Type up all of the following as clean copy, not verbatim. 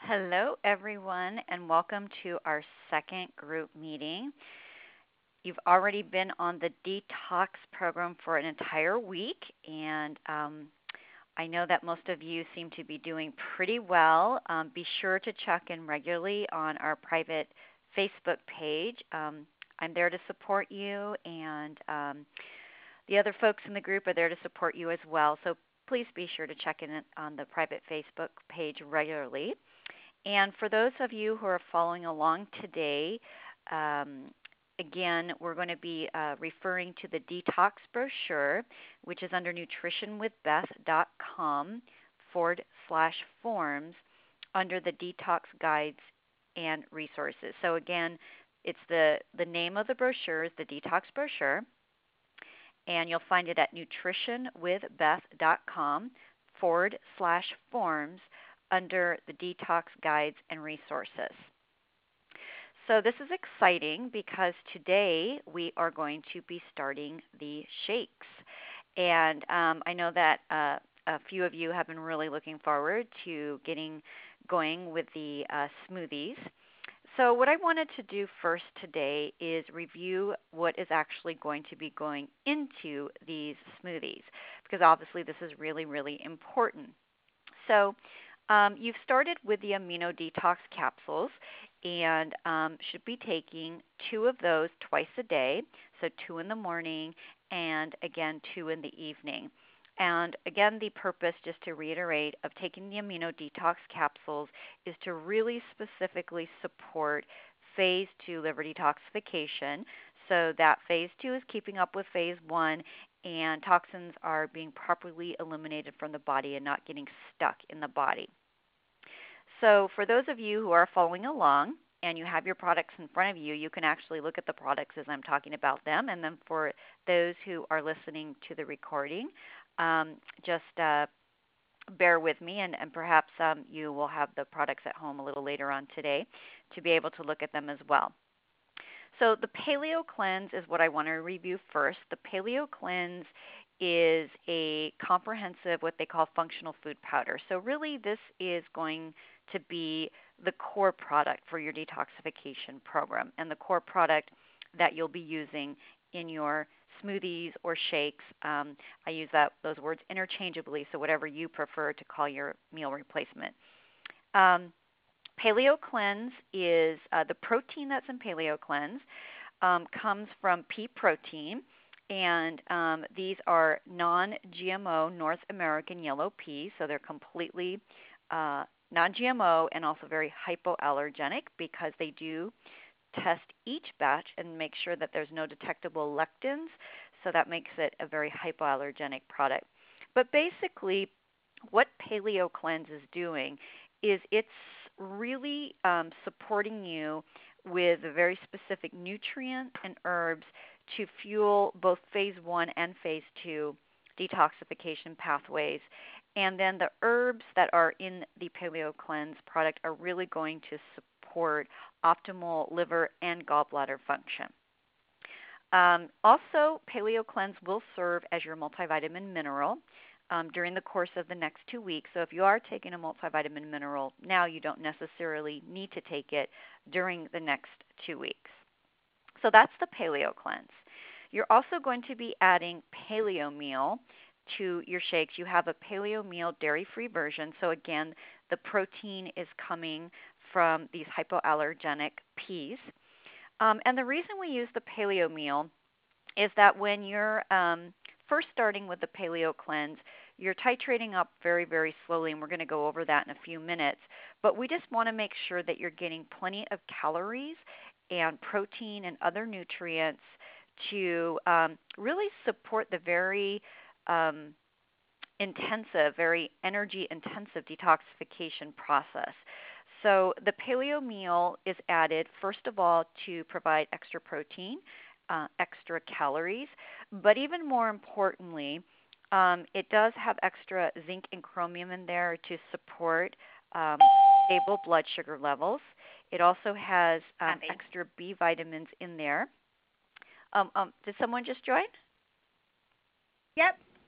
Hello, everyone, and welcome to our second group meeting. You've already been on the detox program for an entire week, and I know that most of you seem to be doing pretty well. Be sure to check in regularly on our private Facebook page. I'm there to support you, and the other folks in the group are there to support you as well. So please be sure to check in on the private Facebook page regularly. And for those of you who are following along today, again, we're going to be referring to the detox brochure, which is under nutritionwithbeth.com/forms under the detox guides and resources. So again, it's the name of the brochure is the detox brochure, and you'll find it at nutritionwithbeth.com/forms under the detox guides and resources. So this is exciting because today we are going to be starting the shakes. And I know that a few of you have been really looking forward to getting going with the smoothies. So what I wanted to do first today is review what is actually going to be going into these smoothies, because obviously this is really, really important. So you've started with the amino detox capsules and should be taking 2 of those twice a day, so 2 in the morning and again 2 in the evening. And again, the purpose, just to reiterate, of taking the amino detox capsules is to really specifically support phase 2 liver detoxification, so that phase 2 is keeping up with phase 1 and toxins are being properly eliminated from the body and not getting stuck in the body. So for those of you who are following along and you have your products in front of you, you can actually look at the products as I'm talking about them. And then for those who are listening to the recording, just bear with me, and perhaps you will have the products at home a little later on today to be able to look at them as well. So the Paleo Cleanse is what I want to review first. The Paleo Cleanse is a comprehensive, what they call functional food powder. So really this is going to be the core product for your detoxification program and the core product that you'll be using in your smoothies or shakes. I use those words interchangeably, so whatever you prefer to call your meal replacement. Paleo Cleanse is the protein that's in Paleo Cleanse comes from pea protein, and these are non-GMO North American yellow peas, so they're completely non-GMO and also very hypoallergenic because they do test each batch and make sure that there's no detectable lectins, so that makes it a very hypoallergenic product. But basically, what Paleo Cleanse is doing is it's really supporting you with very specific nutrients and herbs to fuel both phase 1 and phase 2 detoxification pathways. And then the herbs that are in the Paleo Cleanse product are really going to support optimal liver and gallbladder function. Also, Paleo Cleanse will serve as your multivitamin mineral during the course of the next 2 weeks. So if you are taking a multivitamin mineral now, you don't necessarily need to take it during the next 2 weeks. So that's the Paleo Cleanse. You're also going to be adding Paleo Meal to your shakes. You have a Paleo Meal dairy-free version. So again, the protein is coming from these hypoallergenic peas. And the reason we use the Paleo Meal is that when you're first starting with the Paleo Cleanse, you're titrating up very, very slowly, and we're going to go over that in a few minutes. But we just want to make sure that you're getting plenty of calories and protein and other nutrients to really support the very intensive, very energy-intensive detoxification process. So the Paleo Meal is added, first of all, to provide extra protein, extra calories, but even more importantly, it does have extra zinc and chromium in there to support stable blood sugar levels. It also has extra B vitamins in there. Did someone just join? Yep.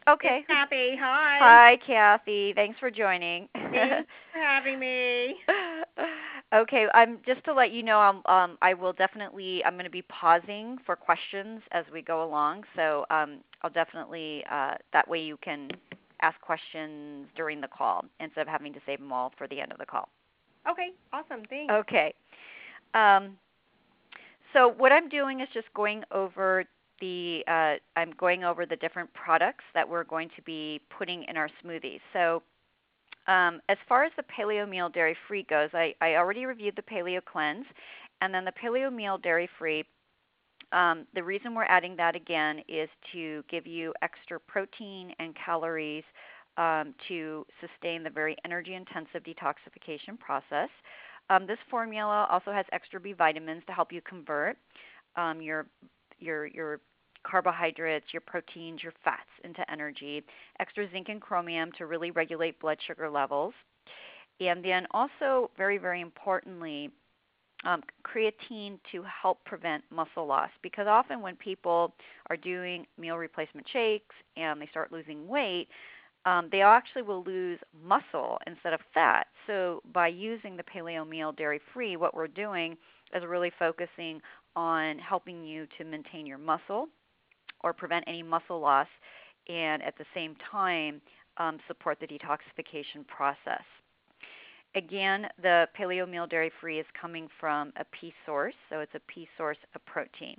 It's Okay. Kathy. Hi. Hi, Kathy. Thanks for joining. Thanks for having me. Okay, just to let you know, I will definitely I'm going to be pausing for questions as we go along. So I'll definitely that way you can ask questions during the call instead of having to save them all for the end of the call. Okay, awesome. Thanks. Okay. Um, so what I'm doing is just going over I'm going over the different products that we're going to be putting in our smoothies. So as far as the Paleo Meal Dairy Free goes, I already reviewed the Paleo Cleanse, and then the Paleo Meal Dairy Free. The reason we're adding that again is to give you extra protein and calories to sustain the very energy-intensive detoxification process. This formula also has extra B vitamins to help you convert your carbohydrates, your proteins, your fats into energy, extra zinc and chromium to really regulate blood sugar levels, and then also, very, very importantly, creatine to help prevent muscle loss. Because often when people are doing meal replacement shakes and they start losing weight, they actually will lose muscle instead of fat. So by using the Paleo Meal Dairy Free, what we're doing is really focusing on helping you to maintain your muscle or prevent any muscle loss, and at the same time support the detoxification process. Again, the Paleo Meal Dairy Free is coming from a pea source, so it's a pea source of protein.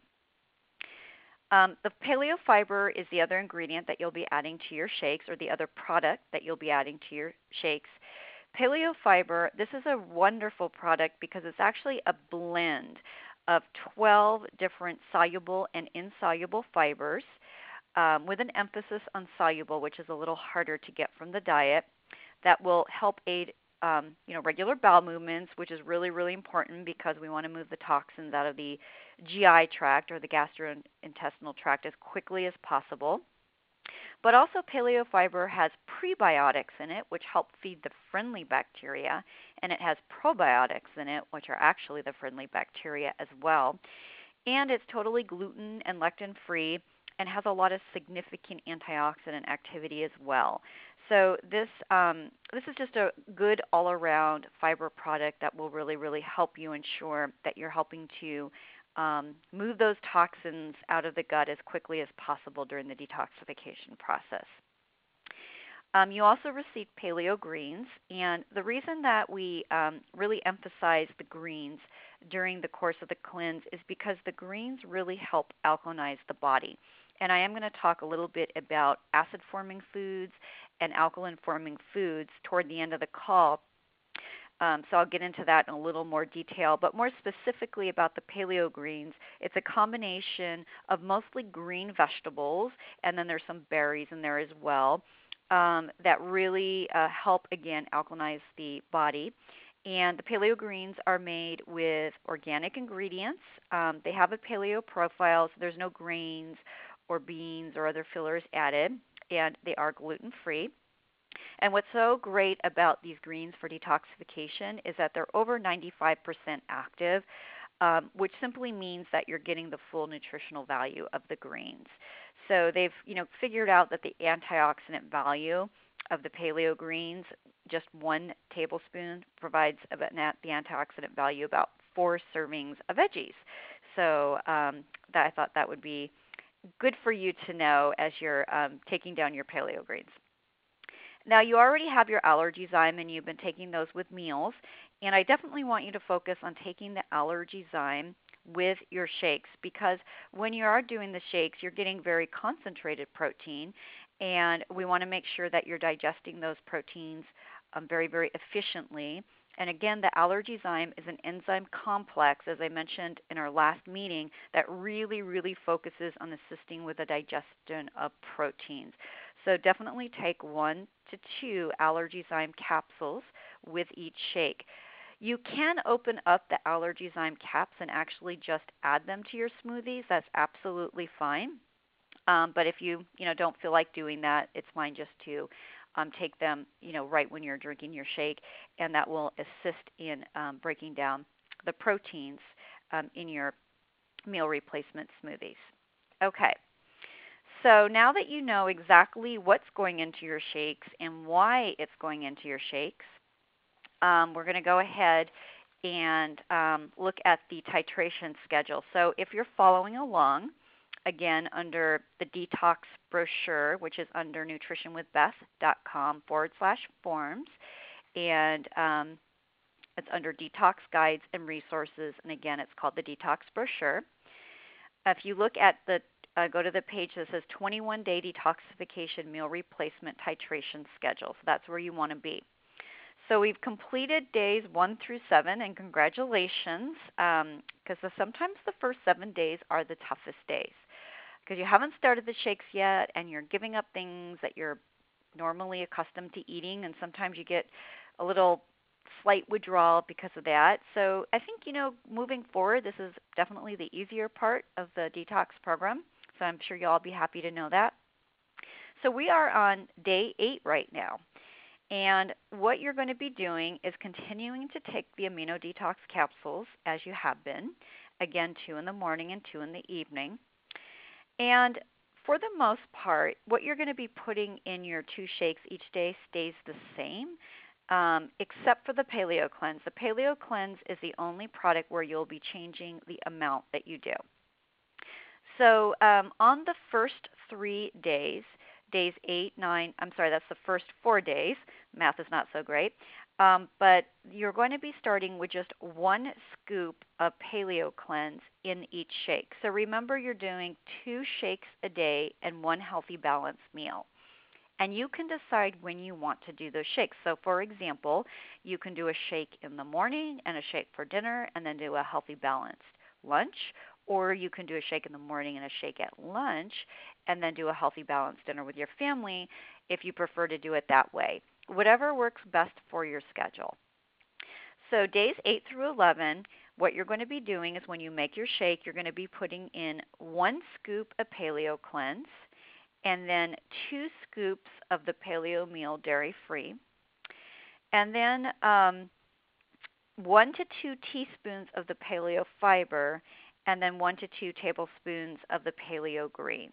The paleo fiber is the other ingredient that you'll be adding to your shakes, or the other product that you'll be adding to your shakes. Paleo fiber, this is a wonderful product because it's actually a blend of 12 different soluble and insoluble fibers, with an emphasis on soluble, which is a little harder to get from the diet, that will help aid regular bowel movements, which is really, really important because we want to move the toxins out of the GI tract or the gastrointestinal tract as quickly as possible. But also paleo fiber has prebiotics in it, which help feed the friendly bacteria, and it has probiotics in it, which are actually the friendly bacteria as well. And it's totally gluten and lectin free and has a lot of significant antioxidant activity as well. So this is just a good all-around fiber product that will really, really help you ensure that you're helping to move those toxins out of the gut as quickly as possible during the detoxification process. You also receive paleo greens, and the reason that we really emphasize the greens during the course of the cleanse is because the greens really help alkalinize the body. And I am going to talk a little bit about acid-forming foods and alkaline-forming foods toward the end of the call. So I'll get into that in a little more detail. But more specifically about the paleo greens, it's a combination of mostly green vegetables, and then there's some berries in there as well, that really help, again, alkalinize the body. And the paleo greens are made with organic ingredients. They have a paleo profile, so there's no grains or beans or other fillers added, and they are gluten-free. And what's so great about these greens for detoxification is that they're over 95% active, which simply means that you're getting the full nutritional value of the greens. So they've figured out that the antioxidant value of the paleo greens, just 1 tablespoon, provides about the antioxidant value about 4 servings of veggies. So that I thought that would be good for you to know as you're taking down your paleo greens. Now, you already have your Allergyzyme, and you've been taking those with meals, and I definitely want you to focus on taking the Allergyzyme with your shakes, because when you are doing the shakes, you're getting very concentrated protein, and we want to make sure that you're digesting those proteins very, very efficiently. And again, the Allergyzyme is an enzyme complex, as I mentioned in our last meeting, that really, really focuses on assisting with the digestion of proteins. So definitely take 1 to 2 Allergyzyme capsules with each shake. You can open up the Allergyzyme caps and actually just add them to your smoothies. That's absolutely fine. But if you don't feel like doing that, it's fine just to take them right when you're drinking your shake, and that will assist in breaking down the proteins in your meal replacement smoothies. Okay. So now that you know exactly what's going into your shakes and why it's going into your shakes, we're going to go ahead and look at the titration schedule. So if you're following along, again, under the detox brochure, which is under nutritionwithbeth.com/forms, and it's under detox guides and resources, and again, it's called the detox brochure. If you look at the go to the page that says 21-day detoxification meal replacement titration schedule. So that's where you want to be. So we've completed days 1 through 7, and congratulations, because sometimes the first 7 days are the toughest days because you haven't started the shakes yet, and you're giving up things that you're normally accustomed to eating, and sometimes you get a little slight withdrawal because of that. So I think, moving forward, this is definitely the easier part of the detox program. So I'm sure you'll all be happy to know that. So we are on day 8 right now. And what you're going to be doing is continuing to take the amino detox capsules as you have been. Again, 2 in the morning and 2 in the evening. And for the most part, what you're going to be putting in your 2 shakes each day stays the same, except for the Paleo Cleanse. The Paleo Cleanse is the only product where you'll be changing the amount that you do. So on the first 3 days, days 8, 9, that's the first 4 days. Math is not so great. But you're going to be starting with just 1 scoop of Paleo Cleanse in each shake. So remember, you're doing 2 shakes a day and 1 healthy balanced meal. And you can decide when you want to do those shakes. So for example, you can do a shake in the morning and a shake for dinner and then do a healthy balanced lunch. Or you can do a shake in the morning and a shake at lunch and then do a healthy balanced dinner with your family if you prefer to do it that way. Whatever works best for your schedule. So days 8 through 11, what you're going to be doing is when you make your shake, you're going to be putting in 1 scoop of Paleo Cleanse and then 2 scoops of the Paleo Meal dairy-free, and then 1 to 2 teaspoons of the Paleo Fiber, and then 1 to 2 tablespoons of the Paleo Greens.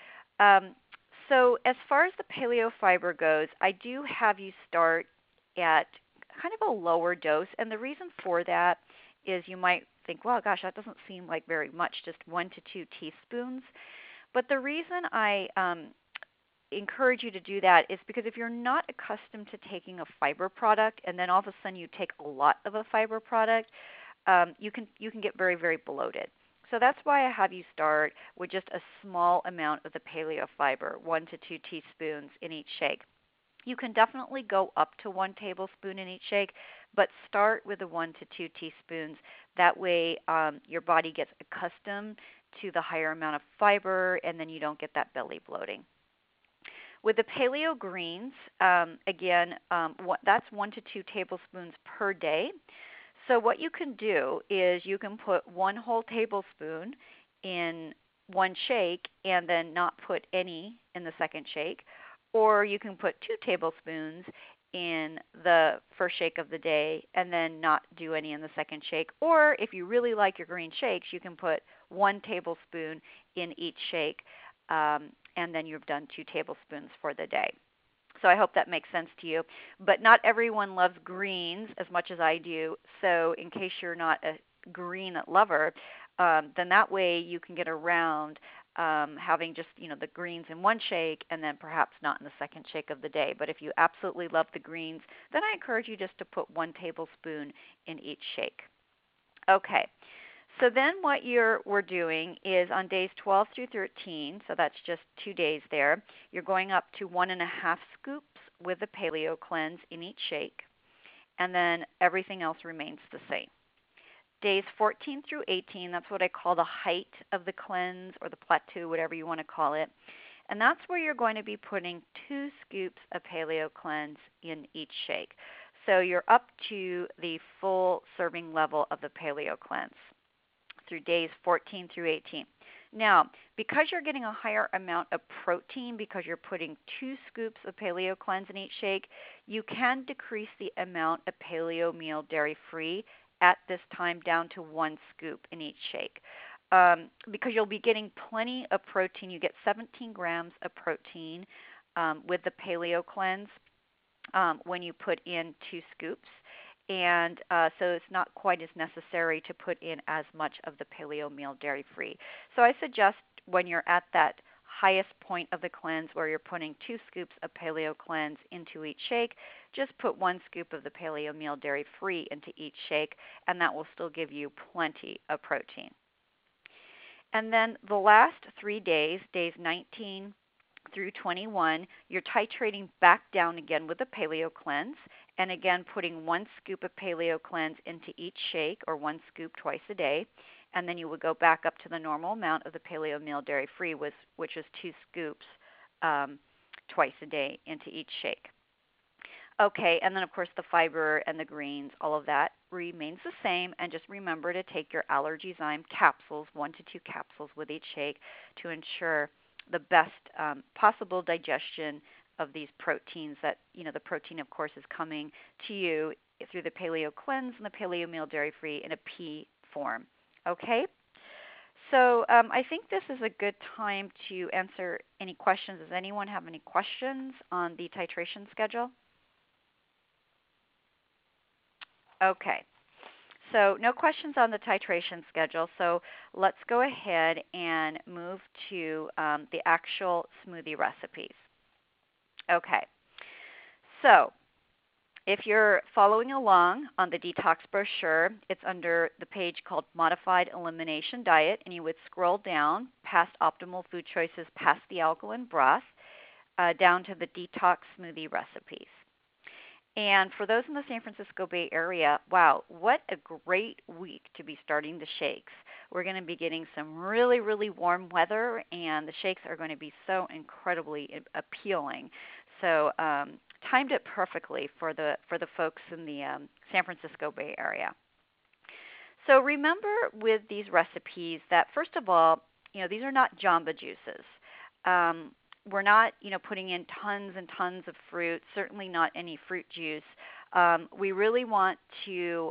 So as far as the Paleo Fiber goes, I do have you start at kind of a lower dose, and the reason for that is you might think, well, gosh, that doesn't seem like very much, just 1 to 2 teaspoons. But the reason I encourage you to do that is because if you're not accustomed to taking a fiber product and then all of a sudden you take a lot of a fiber product, you can get very, very bloated. So that's why I have you start with just a small amount of the Paleo Fiber, 1 to 2 teaspoons in each shake. You can definitely go up to 1 tablespoon in each shake, but start with the 1 to 2 teaspoons. That way your body gets accustomed to the higher amount of fiber, and then you don't get that belly bloating. With the Paleo Greens, again, that's 1 to 2 tablespoons per day. So what you can do is you can put 1 whole tablespoon in 1 shake and then not put any in the second shake, or you can put 2 tablespoons in the first shake of the day and then not do any in the second shake. Or if you really like your green shakes, you can put 1 tablespoon in each shake, and then you've done 2 tablespoons for the day. So I hope that makes sense to you. But not everyone loves greens as much as I do. So in case you're not a green lover, then that way you can get around having just the greens in 1 shake and then perhaps not in the second shake of the day. But if you absolutely love the greens, then I encourage you just to put 1 tablespoon in each shake. Okay. So then what we're doing is on days 12 through 13, so that's just 2 days there, you're going up to 1.5 scoops with the Paleo Cleanse in each shake, and then everything else remains the same. Days 14 through 18, that's what I call the height of the cleanse or the plateau, whatever you want to call it, and that's where you're going to be putting 2 scoops of Paleo Cleanse in each shake. So you're up to the full serving level of the Paleo Cleanse through days 14 through 18. Now, because you're getting a higher amount of protein because you're putting 2 scoops of Paleo Cleanse in each shake, you can decrease the amount of Paleo Meal dairy-free at this time down to 1 scoop in each shake. because you'll be getting plenty of protein. You get 17 grams of protein with the Paleo Cleanse when you put in 2 scoops. And so it's not quite as necessary to put in as much of the Paleo Meal dairy-free. So I suggest when you're at that highest point of the cleanse where you're putting 2 scoops of Paleo Cleanse into each shake, just put 1 scoop of the Paleo Meal dairy-free into each shake, and that will still give you plenty of protein. And then the last 3 days, days 19 through 21, you're titrating back down again with the Paleo Cleanse, and again putting 1 scoop of Paleo Cleanse into each shake, or 1 scoop twice a day, and then you would go back up to the normal amount of the Paleo Meal dairy-free, which is 2 scoops twice a day into each shake. Okay, and then of course the fiber and the greens, all of that remains the same, and just remember to take your Allergyzyme capsules, 1 to 2 capsules with each shake, to ensure the best possible digestion of these proteins. That, the protein of course is coming to you through the Paleo Cleanse and the Paleo Meal dairy-free in a pea form. Okay, so I think this is a good time to answer any questions. Does anyone have any questions on the titration schedule? Okay, so no questions on the titration schedule, so let's go ahead and move to the actual smoothie recipes. Okay, so if you're following along on the detox brochure, it's under the page called Modified Elimination Diet, and you would scroll down past optimal food choices, past the alkaline broth, down to the detox smoothie recipes. And for those in the San Francisco Bay Area, wow, what a great week to be starting the shakes. We're going to be getting some really, really warm weather, and the shakes are going to be so incredibly appealing. So timed it perfectly for the folks in the San Francisco Bay Area. So remember with these recipes that, first of all, these are not Jamba juices. We're not, putting in tons and tons of fruit, certainly not any fruit juice. We really want to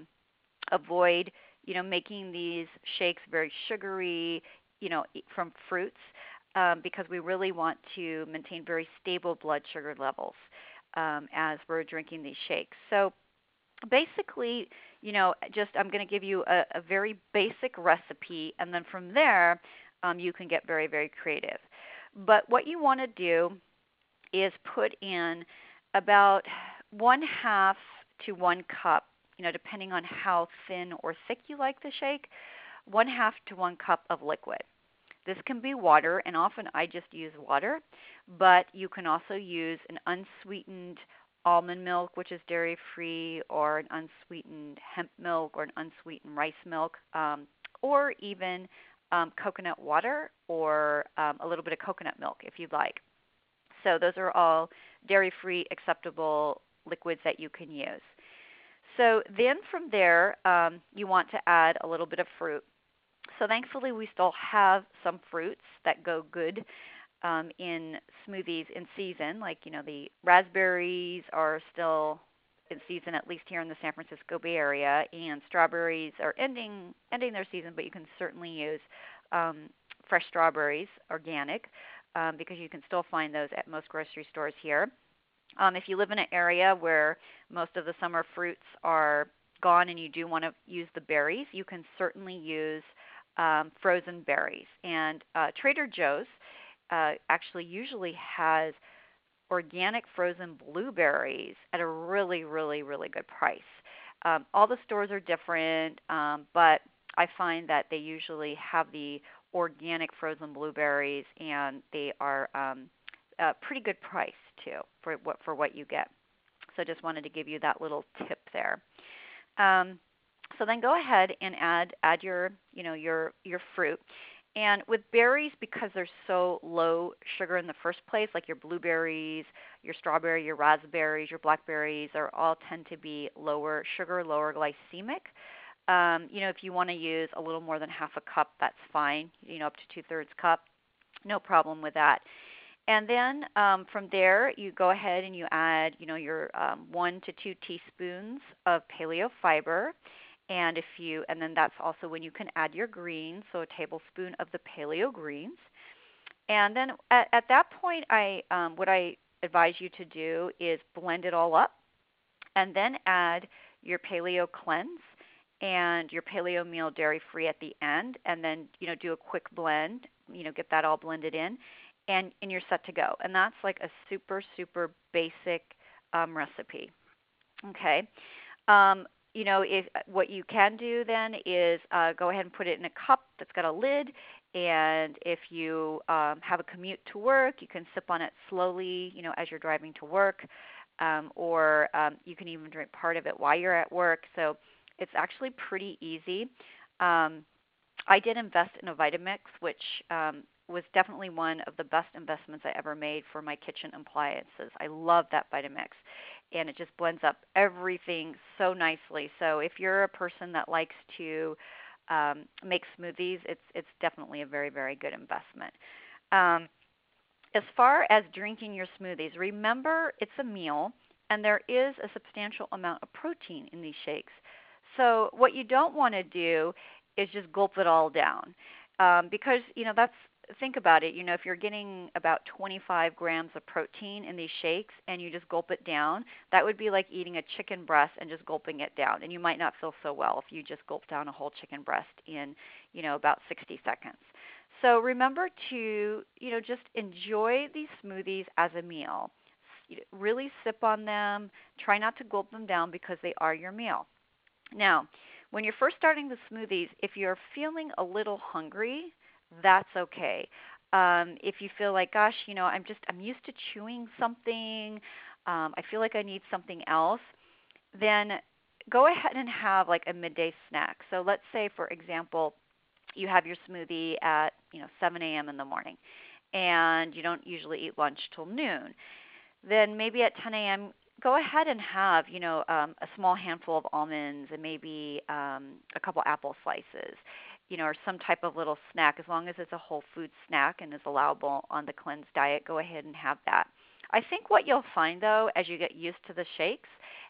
avoid, making these shakes very sugary, from fruits, because we really want to maintain very stable blood sugar levels as we're drinking these shakes. So basically, I'm going to give you a very basic recipe, and then from there, you can get very, very creative. But what you want to do is put in about 1/2 to 1 cup, depending on how thin or thick you like the shake, 1/2 to 1 cup of liquid. This can be water, and often I just use water, but you can also use an unsweetened almond milk, which is dairy-free, or an unsweetened hemp milk, or an unsweetened rice milk, or even coconut water, or a little bit of coconut milk if you'd like. So those are all dairy-free acceptable liquids that you can use. So then from there, you want to add a little bit of fruit. So thankfully we still have some fruits that go good in smoothies in season, like the raspberries are still in season, at least here in the San Francisco Bay Area, and strawberries are ending their season, but you can certainly use fresh strawberries, organic, because you can still find those at most grocery stores here. If you live in an area where most of the summer fruits are gone and you do want to use the berries, you can certainly use frozen berries. And Trader Joe's actually usually has organic frozen blueberries at a really, really, really good price. All the stores are different, but I find that they usually have the organic frozen blueberries, and they are a pretty good price too for what you get. So just wanted to give you that little tip there. So then go ahead and add your fruit. And with berries, because they're so low sugar in the first place, like your blueberries, your strawberry, your raspberries, your blackberries, all tend to be lower sugar, lower glycemic. If you want to use a little more than 1/2 cup, that's fine. Up to 2/3 cup, no problem with that. And then from there, you go ahead and you add, your 1 to 2 teaspoons of paleo fiber. And then that's also when you can add your greens, so a tablespoon of the paleo greens. And then at that point, what I advise you to do is blend it all up, and then add your paleo cleanse and your paleo meal dairy free at the end, and then do a quick blend, get that all blended in, and you're set to go. And that's like a super super basic recipe. Okay. If what you can do then is go ahead and put it in a cup that's got a lid, and if you have a commute to work, you can sip on it slowly, as you're driving to work, or you can even drink part of it while you're at work. So it's actually pretty easy. I did invest in a Vitamix, which was definitely one of the best investments I ever made for my kitchen appliances. I love that Vitamix, and it just blends up everything so nicely. So if you're a person that likes to make smoothies, it's definitely a very, very good investment. As far as drinking your smoothies, remember it's a meal, and there is a substantial amount of protein in these shakes. So what you don't want to do is just gulp it all down, because think about it. If you're getting about 25 grams of protein in these shakes and you just gulp it down, that would be like eating a chicken breast and just gulping it down, and you might not feel so well if you just gulp down a whole chicken breast in about 60 seconds. So remember to just enjoy these smoothies as a meal. Really sip on them. Try not to gulp them down because they are your meal. Now, when you're first starting the smoothies, if you're feeling a little hungry, that's okay. If you feel like, gosh, I'm used to chewing something, I feel like I need something else, then go ahead and have like a midday snack. So let's say, for example, you have your smoothie at 7 a.m. in the morning, and you don't usually eat lunch till noon. Then maybe at 10 a.m. go ahead and have a small handful of almonds and maybe a couple apple slices, or some type of little snack. As long as it's a whole food snack and is allowable on the cleanse diet, go ahead and have that. I think what you'll find, though, as you get used to the shakes,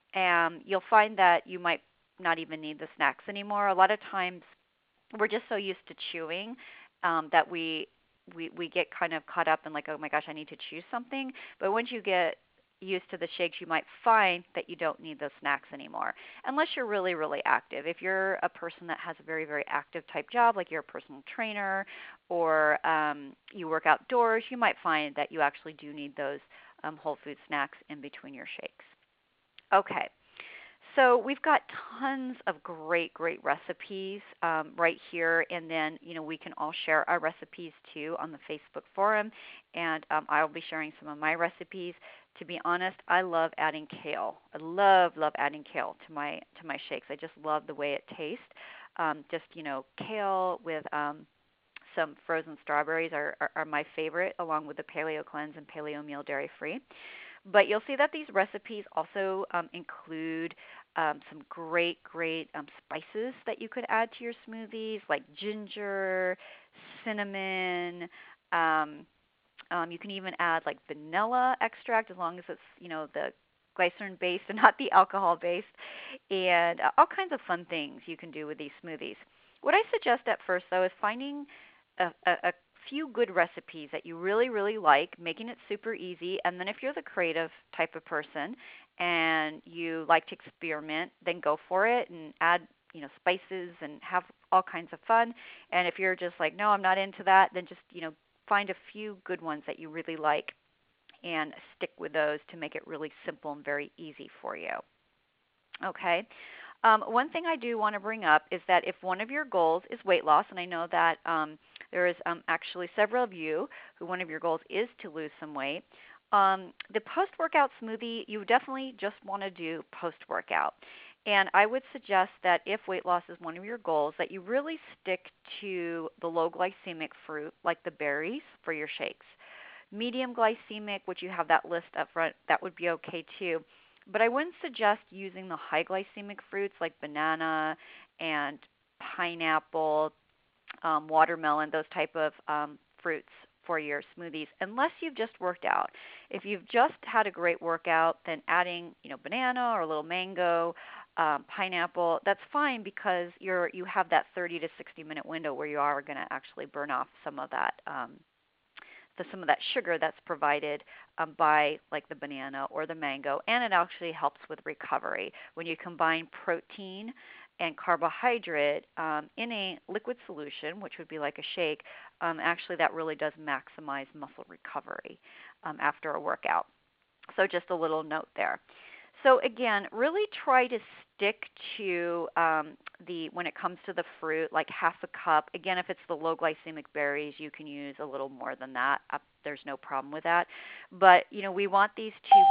you'll find that you might not even need the snacks anymore. A lot of times we're just so used to chewing that we get kind of caught up in like, oh my gosh, I need to chew something. But once you get used to the shakes, you might find that you don't need those snacks anymore, unless you're really, really active. If you're a person that has a very, very active type job, like you're a personal trainer or you work outdoors, you might find that you actually do need those whole food snacks in between your shakes. Okay. So we've got tons of great, great recipes right here, and then we can all share our recipes too on the Facebook forum, and I will be sharing some of my recipes. To be honest, I love adding kale. I love adding kale to my shakes. I just love the way it tastes. Kale with some frozen strawberries are my favorite, along with the Paleo Cleanse and Paleo Meal Dairy Free. But you'll see that these recipes also include some great spices that you could add to your smoothies, like ginger, cinnamon. You can even add like vanilla extract, as long as it's the glycerin based and not the alcohol based, and all kinds of fun things you can do with these smoothies. What I suggest at first, though, is finding a few good recipes that you really, really like, making it super easy. And then if you're the creative type of person and you like to experiment, then go for it and add spices and have all kinds of fun. And if you're just like, no, I'm not into that, then just find a few good ones that you really like and stick with those to make it really simple and very easy for you. Okay. One thing I do want to bring up is that if one of your goals is weight loss, and I know that there is actually several of you who one of your goals is to lose some weight, the post-workout smoothie you definitely just want to do post-workout. And I would suggest that if weight loss is one of your goals, that you really stick to the low glycemic fruit like the berries for your shakes. Medium glycemic, which you have that list up front, that would be okay too. But I wouldn't suggest using the high glycemic fruits like banana and pineapple, watermelon, those type of fruits for your smoothies, unless you've just worked out. If you've just had a great workout, then adding banana or a little mango pineapple, that's fine because you have that 30 to 60-minute window where you are going to actually burn off some of that sugar that's provided by like the banana or the mango, and it actually helps with recovery. When you combine protein and carbohydrate in a liquid solution, which would be like a shake, actually that really does maximize muscle recovery after a workout. So just a little note there. So again, really try to stick to when it comes to the fruit, like half a cup. Again, if it's the low glycemic berries, you can use a little more than that. There's no problem with that. But we want these to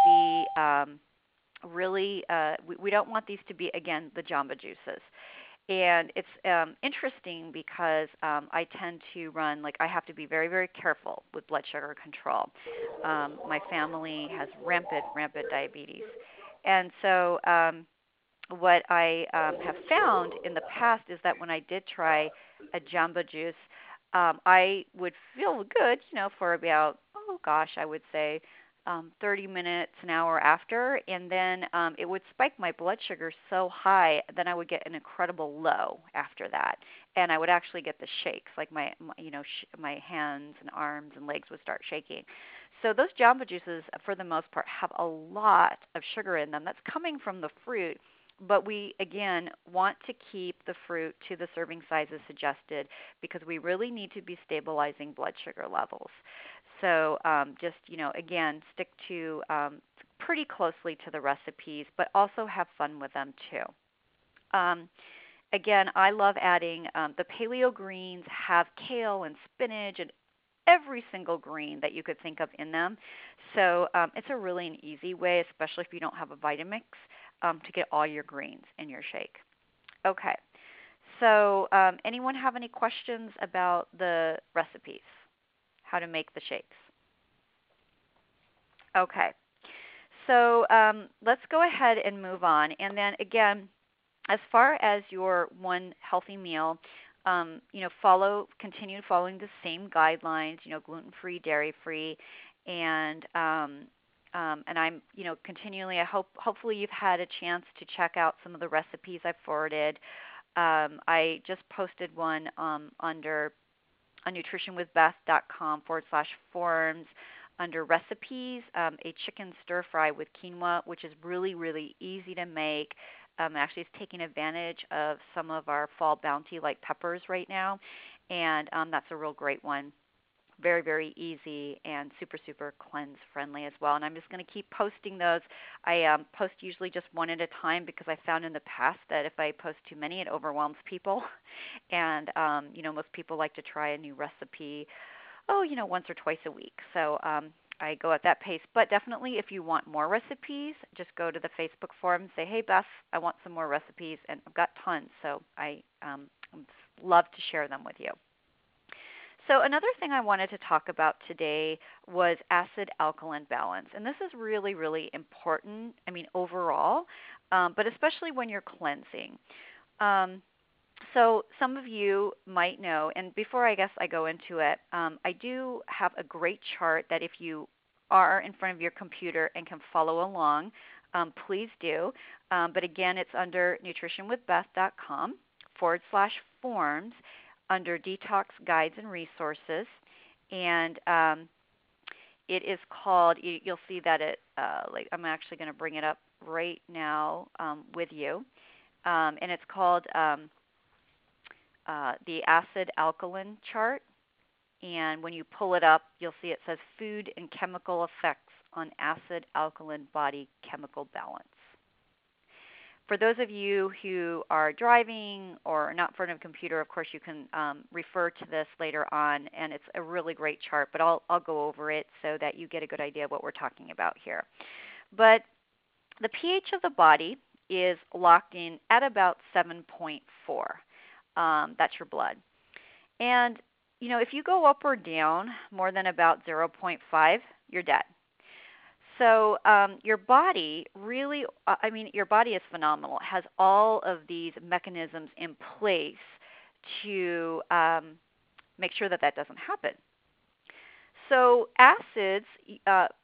be really. We don't want these to be, again, the Jamba Juices. And it's interesting because I tend to run, I have to be very, very careful with blood sugar control. My family has rampant diabetes. And so what I have found in the past is that when I did try a Jamba Juice, I would feel good, for about, I would say 30 minutes, an hour after, and then it would spike my blood sugar so high, then I would get an incredible low after that, and I would actually get the shakes, like my hands and arms and legs would start shaking. So those Jamba Juices, for the most part, have a lot of sugar in them. That's coming from the fruit, but we, again, want to keep the fruit to the serving sizes suggested because we really need to be stabilizing blood sugar levels. So just, again, stick to pretty closely to the recipes, but also have fun with them too. Again, I love adding the paleo greens have kale and spinach and every single green that you could think of in them. So it's a really an easy way, especially if you don't have a Vitamix, to get all your greens in your shake. Okay. So anyone have any questions about the recipes? How to make the shakes? Okay. So let's go ahead and move on. And then again, as far as your one healthy meal, continue following the same guidelines, gluten-free, dairy-free, and I'm, continually, hopefully you've had a chance to check out some of the recipes I've forwarded. I just posted one on nutritionwithbeth.com/forums under recipes, a chicken stir fry with quinoa, which is really, really easy to make. Actually, it's taking advantage of some of our fall bounty like peppers right now, and that's a real great one. Very, very easy and super, super cleanse friendly as well. And I'm just going to keep posting those. I post usually just one at a time because I found in the past that if I post too many, it overwhelms people. And, most people like to try a new recipe, once or twice a week. So I go at that pace. But definitely if you want more recipes, just go to the Facebook forum and say, hey, Beth, I want some more recipes. And I've got tons, so I love to share them with you. So another thing I wanted to talk about today was acid-alkaline balance. And this is really, really important, overall, but especially when you're cleansing. So some of you might know, and before I go into it, I do have a great chart that if you are in front of your computer and can follow along, please do. But again, it's under nutritionwithbeth.com/forms under Detox Guides and Resources. And it is called, you'll see that I'm actually going to bring it up right now with you. And it's called the acid-alkaline chart, and when you pull it up, you'll see it says Food and Chemical Effects on Acid-Alkaline Body Chemical Balance. For those of you who are driving or not in front of a computer, of course you can refer to this later on, and it's a really great chart, but I'll go over it so that you get a good idea of what we're talking about here. But the pH of the body is locked in at about 7.4. That's your blood. And, if you go up or down more than about 0.5, you're dead. So your body really, your body is phenomenal. It has all of these mechanisms in place to make sure that doesn't happen. So acids,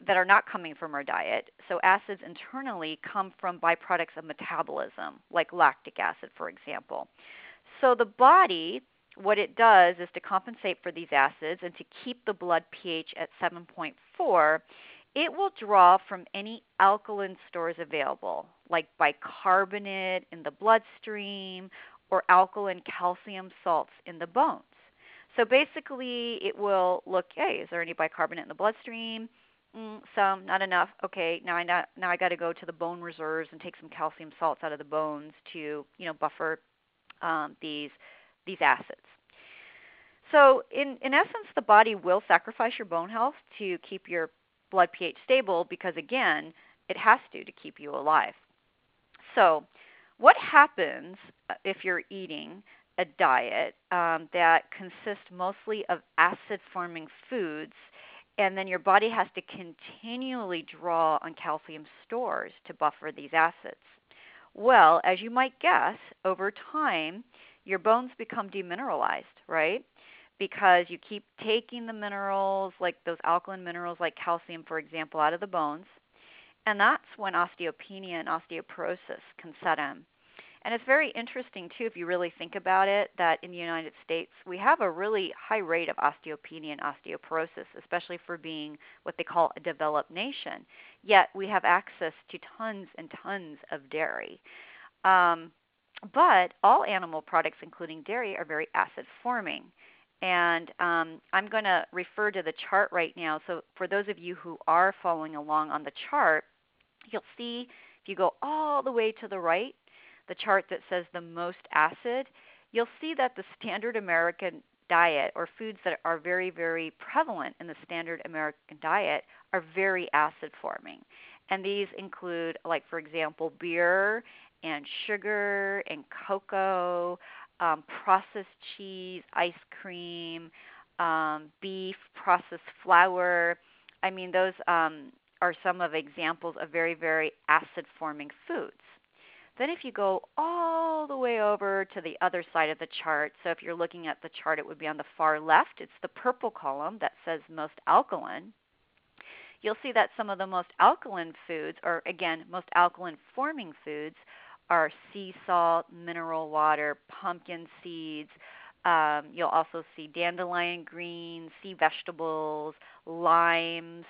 that are not coming from our diet. So acids internally come from byproducts of metabolism, like lactic acid, for example. So the body, what it does is to compensate for these acids and to keep the blood pH at 7.4, it will draw from any alkaline stores available, like bicarbonate in the bloodstream or alkaline calcium salts in the bones. So basically, it will look, hey, is there any bicarbonate in the bloodstream? Some, not enough. Okay, now I got to go to the bone reserves and take some calcium salts out of the bones to, buffer these acids. So in essence, the body will sacrifice your bone health to keep your blood pH stable because, again, it has to keep you alive. So what happens if you're eating a diet that consists mostly of acid-forming foods, and then your body has to continually draw on calcium stores to buffer these acids? Well, as you might guess, over time, your bones become demineralized, right? Because you keep taking the minerals, like those alkaline minerals like calcium, for example, out of the bones. And that's when osteopenia and osteoporosis can set in. And it's very interesting, too, if you really think about it, that in the United States, we have a really high rate of osteopenia and osteoporosis, especially for being what they call a developed nation. Yet we have access to tons and tons of dairy. But all animal products, including dairy, are very acid-forming. And I'm going to refer to the chart right now. So for those of you who are following along on the chart, you'll see if you go all the way to the right, the chart that says the most acid, you'll see that the standard American diet, or foods that are very, very prevalent in the standard American diet, are very acid forming. And these include, like, for example, beer and sugar and cocoa, processed cheese, ice cream, beef, processed flour. I mean, those are some of examples of very, very acid forming foods. Then if you go all the way over to the other side of the chart, so if you're looking at the chart, it would be on the far left. It's the purple column that says most alkaline. You'll see that some of the most alkaline foods, or again, most alkaline forming foods, are sea salt, mineral water, pumpkin seeds. You'll also see dandelion greens, sea vegetables, limes,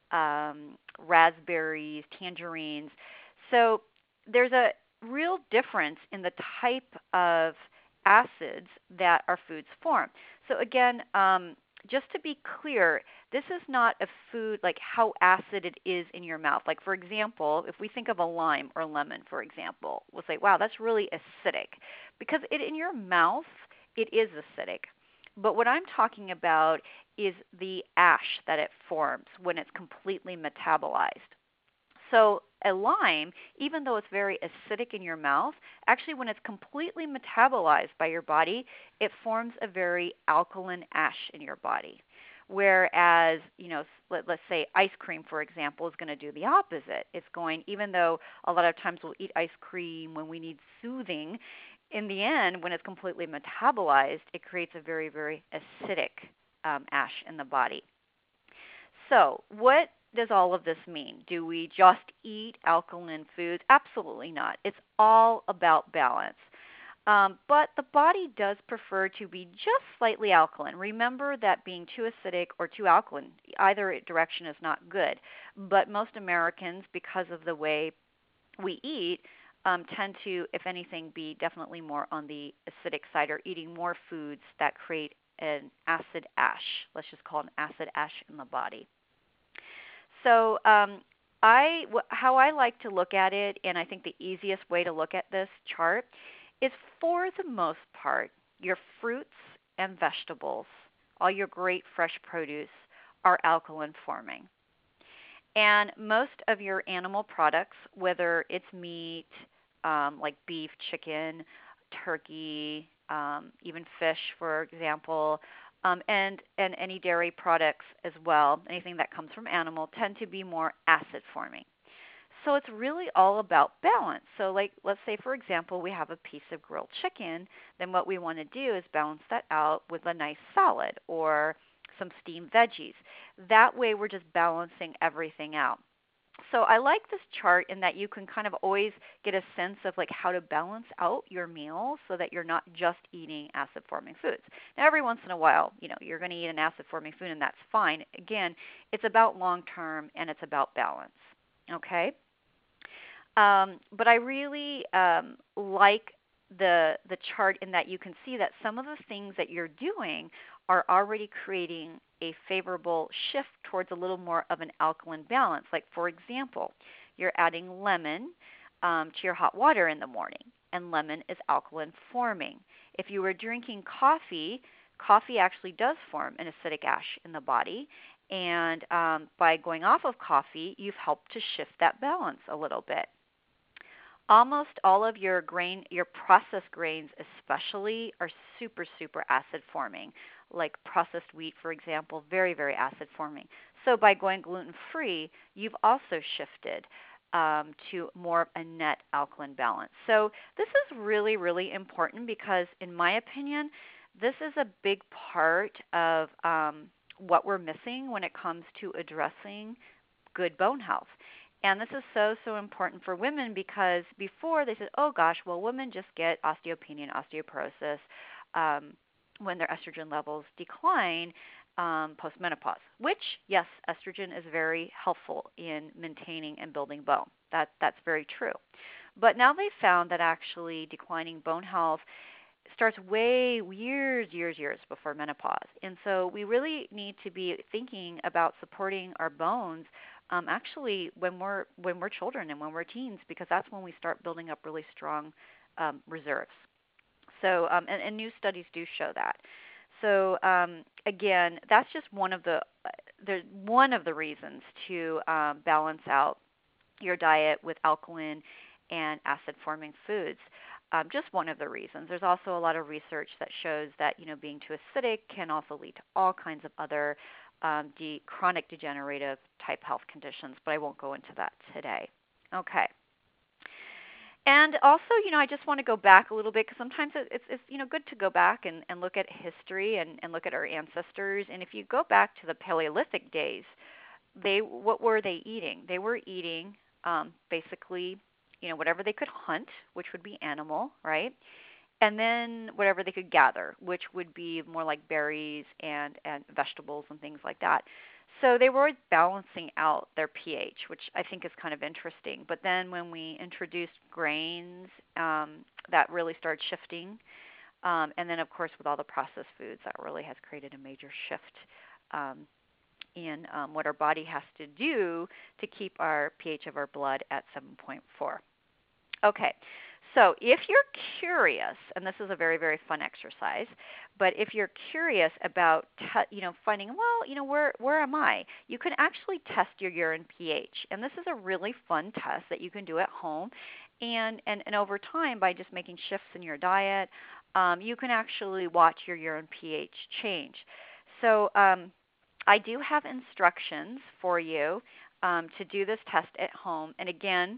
raspberries, tangerines. So there's a real difference in the type of acids that our foods form. So again, just to be clear, this is not a food like how acid it is in your mouth. Like, for example, if we think of a lime or lemon, for example, we'll say, wow, that's really acidic. Because in your mouth, it is acidic. But what I'm talking about is the ash that it forms when it's completely metabolized. So a lime, even though it's very acidic in your mouth, actually when it's completely metabolized by your body, it forms a very alkaline ash in your body. Whereas, let's say ice cream, for example, is going to do the opposite. It's going, even though a lot of times we'll eat ice cream when we need soothing, in the end, when it's completely metabolized, it creates a very, very acidic ash in the body. So what does all of this mean? Do we just eat alkaline foods? Absolutely not. It's all about balance. But the body does prefer to be just slightly alkaline. Remember that being too acidic or too alkaline, either direction is not good. But most Americans, because of the way we eat, tend to, if anything, be definitely more on the acidic side, or eating more foods that create an acid ash. Let's just call it an acid ash in the body. So how I like to look at it, and I think the easiest way to look at this chart, is for the most part, your fruits and vegetables, all your great fresh produce, are alkaline forming. And most of your animal products, whether it's meat, like beef, chicken, turkey, even fish, for example, and any dairy products as well, anything that comes from animal, tend to be more acid forming. So it's really all about balance. So like, let's say, for example, we have a piece of grilled chicken, then what we want to do is balance that out with a nice salad or some steamed veggies. That way we're just balancing everything out. So I like this chart in that you can kind of always get a sense of like how to balance out your meals so that you're not just eating acid forming foods. Now every once in a while, you're going to eat an acid forming food and that's fine. Again, it's about long term and it's about balance. Okay? But I really like the chart in that you can see that some of the things that you're doing are already creating a favorable shift towards a little more of an alkaline balance. Like, for example, you're adding lemon to your hot water in the morning, and lemon is alkaline forming. If you were drinking coffee, coffee actually does form an acidic ash in the body, and by going off of coffee, you've helped to shift that balance a little bit. Almost all of your processed grains especially, are super, super acid forming. Like processed wheat, for example, very, very acid forming. So by going gluten-free, you've also shifted to more of a net alkaline balance. So this is really, really important because, in my opinion, this is a big part of what we're missing when it comes to addressing good bone health. And this is so, so important for women because before they said, oh gosh, well, women just get osteopenia and osteoporosis when their estrogen levels decline postmenopause, which, yes, estrogen is very helpful in maintaining and building bone. That's very true. But now they've found that actually declining bone health starts way years before menopause. And so we really need to be thinking about supporting our bones actually when we're children and when we're teens, because that's when we start building up really strong reserves. So and new studies do show that. So again, that's just one of the reasons to balance out your diet with alkaline and acid forming foods. Just one of the reasons. There's also a lot of research that shows that being too acidic can also lead to all kinds of other chronic degenerative type health conditions, but I won't go into that today. Okay. And also, I just want to go back a little bit because sometimes it's good to go back and look at history and look at our ancestors. And if you go back to the Paleolithic days, what were they eating? They were eating basically, whatever they could hunt, which would be animal, right? And then whatever they could gather, which would be more like berries and vegetables and things like that. So they were always balancing out their pH, which I think is kind of interesting. But then when we introduced grains, that really started shifting. And then, of course, with all the processed foods, that really has created a major shift in what our body has to do to keep our pH of our blood at 7.4. Okay. So if you're curious, and this is a very, very fun exercise, but if you're curious about, finding, where am I? You can actually test your urine pH, and this is a really fun test that you can do at home. And over time, by just making shifts in your diet, you can actually watch your urine pH change. So I do have instructions for you to do this test at home, and again,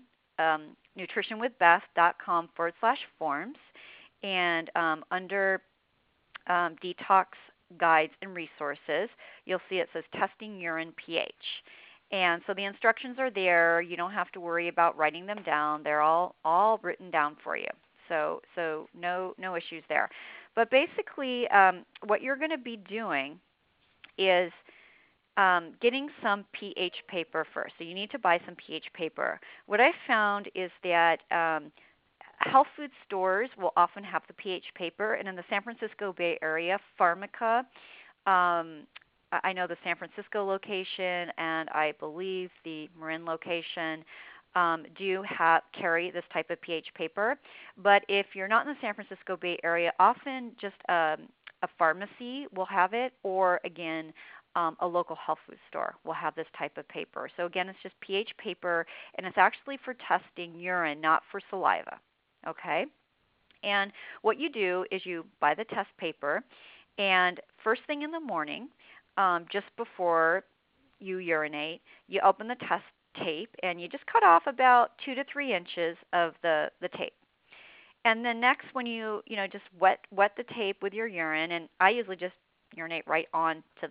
nutritionwithbeth.com/forms, and under detox guides and resources, you'll see it says testing urine pH. And so the instructions are there. You don't have to worry about writing them down. They're all written down for you. So no issues there. But basically, what you're going to be doing is getting some pH paper first. So you need to buy some pH paper. What I found is that health food stores will often have the pH paper, and in the San Francisco Bay Area, Pharmaca, I know the San Francisco location and I believe the Marin location do carry this type of pH paper. But if you're not in the San Francisco Bay Area, often just a pharmacy will have it, or again, a local health food store will have this type of paper. So again, it's just pH paper, and it's actually for testing urine, not for saliva. Okay? And what you do is you buy the test paper, and first thing in the morning, just before you urinate, you open the test tape, and you just cut off about 2 to 3 inches of the tape. And then next, when you just wet the tape with your urine, and I usually just urinate right on to the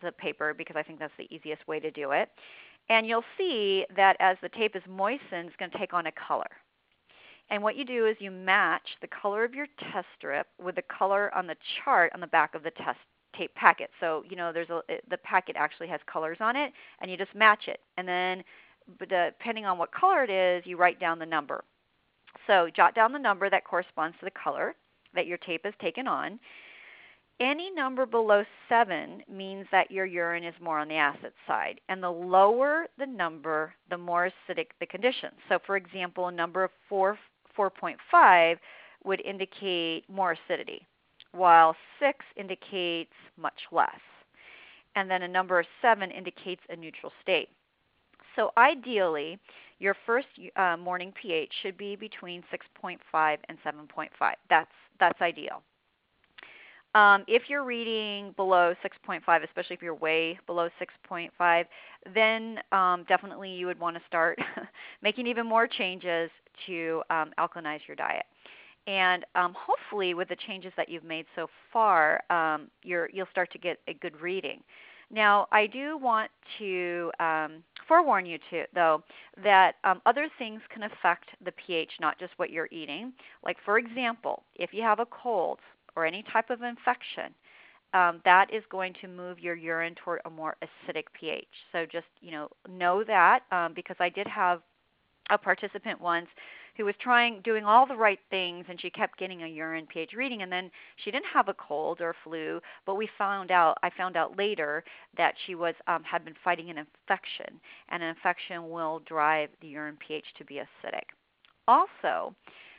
the paper because I think that's the easiest way to do it. And you'll see that as the tape is moistened, it's going to take on a color. And what you do is you match the color of your test strip with the color on the chart on the back of the test tape packet. So, the packet actually has colors on it, and you just match it. And then depending on what color it is, you write down the number. So jot down the number that corresponds to the color that your tape has taken on. Any number below 7 means that your urine is more on the acid side. And the lower the number, the more acidic the condition. So for example, a number of 4.5 would indicate more acidity, while 6 indicates much less. And then a number of 7 indicates a neutral state. So ideally, your first morning pH should be between 6.5 and 7.5. That's ideal. If you're reading below 6.5, especially if you're way below 6.5, then definitely you would want to start making even more changes to alkalinize your diet. And hopefully with the changes that you've made so far, you'll start to get a good reading. Now, I do want to forewarn you, though, that other things can affect the pH, not just what you're eating. Like, for example, if you have a cold or any type of infection, that is going to move your urine toward a more acidic pH. So just know that because I did have a participant once who was doing all the right things, and she kept getting a urine pH reading, and then she didn't have a cold or flu, but I found out later that she had been fighting an infection, and an infection will drive the urine pH to be acidic. Also,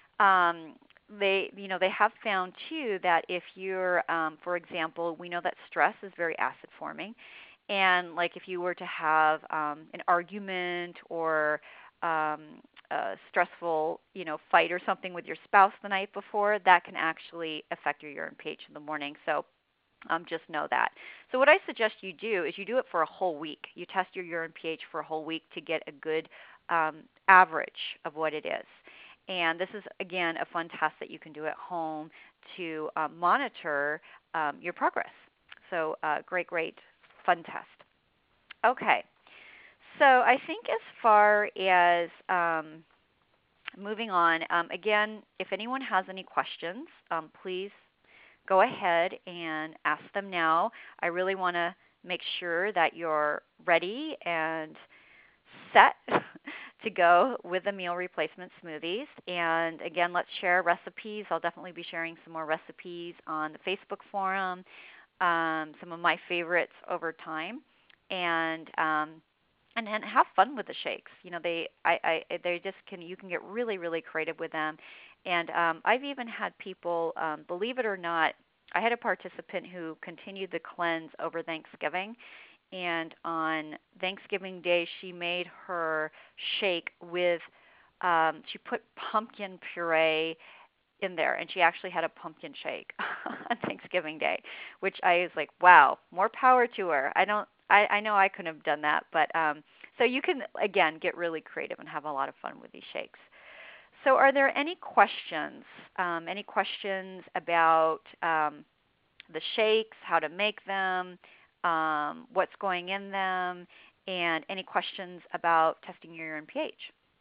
they have found too that if you're, for example, we know that stress is very acid forming, and like if you were to have an argument or a stressful, fight or something with your spouse the night before, that can actually affect your urine pH in the morning. So just know that. So what I suggest you do is you do it for a whole week. You test your urine pH for a whole week to get a good average of what it is. And this is, again, a fun test that you can do at home to monitor your progress. So great fun test. Okay. So I think as far as moving on, again, if anyone has any questions, please go ahead and ask them now. I really want to make sure that you're ready and set to go with the meal replacement smoothies. And again, let's share recipes. I'll definitely be sharing some more recipes on the Facebook forum, some of my favorites over time. And have fun with the shakes. They just you can get really creative with them. And I've even had people, believe it or not, I had a participant who continued the cleanse over Thanksgiving. And on Thanksgiving Day, she made her shake with, she put pumpkin puree in there, and she actually had a pumpkin shake on Thanksgiving Day, which I was like, wow, more power to her. I know I couldn't have done that, but so you can, again, get really creative and have a lot of fun with these shakes. So are there any questions? Any questions about the shakes, how to make them, what's going in them, and any questions about testing your urine pH?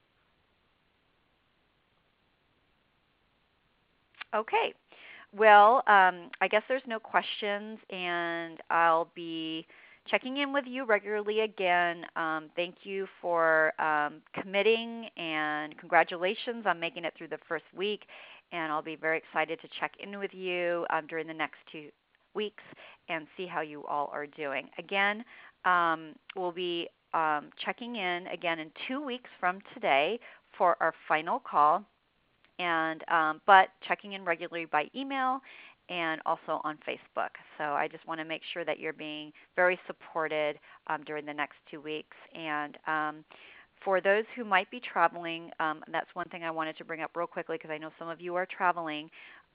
Okay. Well, I guess there's no questions, and I'll be checking in with you regularly again. Thank you for committing, and congratulations on making it through the first week. And I'll be very excited to check in with you during the next 2 weeks and see how you all are doing. Again, we'll be checking in again in 2 weeks from today for our final call, and but checking in regularly by email and also on Facebook. So I just want to make sure that you're being very supported during the next 2 weeks. And for those who might be traveling, that's one thing I wanted to bring up real quickly because I know some of you are traveling.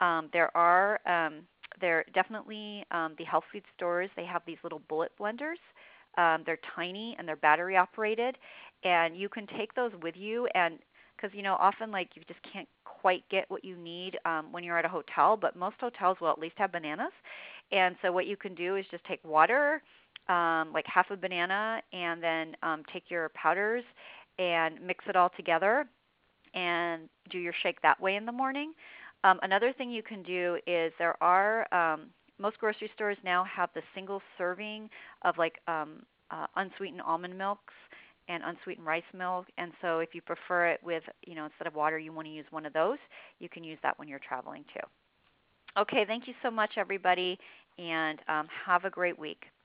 There definitely the health food stores, they have these little bullet blenders. They're tiny and they're battery operated, and you can take those with you. And because often like you just can't quite get what you need when you're at a hotel, but most hotels will at least have bananas. And so what you can do is just take water, like half a banana, and then take your powders and mix it all together and do your shake that way in the morning. Another thing you can do is there are most grocery stores now have the single serving of like unsweetened almond milks and unsweetened rice milk. And so if you prefer it with, instead of water, you want to use one of those, you can use that when you're traveling too. Okay, thank you so much, everybody, and have a great week.